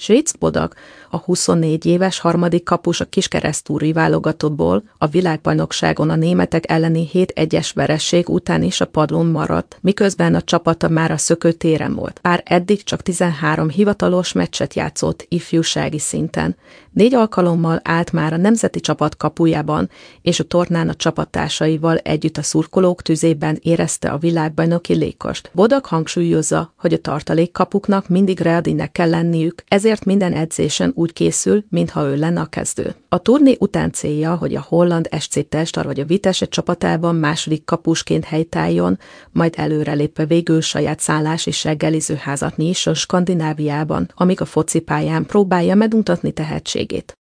Svécz Bodak, a 24 éves harmadik kapus a kiskeresztúri válogatottból a világbajnokságon a németek elleni 7-1-es vereség után is a padlón maradt, miközben a csapata már a szökőtéren volt. Bár eddig csak 13 hivatalos meccset játszott ifjúsági szinten. 4 alkalommal állt már a nemzeti csapat kapujában, és a tornán a csapattársaival együtt a szurkolók tüzében érezte a világbajnoki légkost. Bodak hangsúlyozza, hogy a tartalékkapuknak mindig readinek kell lenniük, ezért minden edzésen úgy készül, mintha ő lenne a kezdő. A turné után célja, hogy a holland SC Telstar vagy a Vitesse csapatában második kapusként helytálljon, majd előrelépve végül saját szállás és reggelizőházat nyisson Skandináviában, amíg a focipályán próbálja megmutatni tehetségét.